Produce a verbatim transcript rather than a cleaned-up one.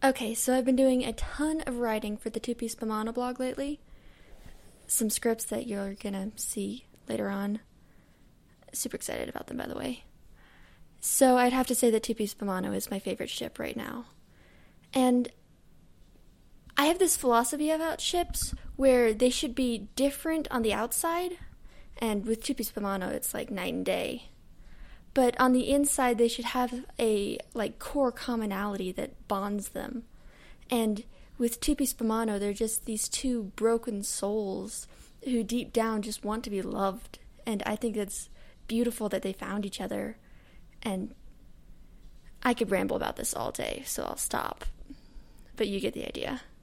Okay, so I've been doing a ton of writing for the Two Piece Bamano blog lately. Some scripts that you're gonna see later on. Super excited about them, by the way. So I'd have to say that Two Piece Bamano is my favorite ship right now. And I have this philosophy about ships where they should be different on the outside, and with Two Piece Bamano it's like night and day. But on the inside they should have a like core commonality that bonds them. And with Two Piece Bamano, they're just these two broken souls who deep down just want to be loved. And I think it's beautiful that they found each other. And I could ramble about this all day, so I'll stop. But you get the idea.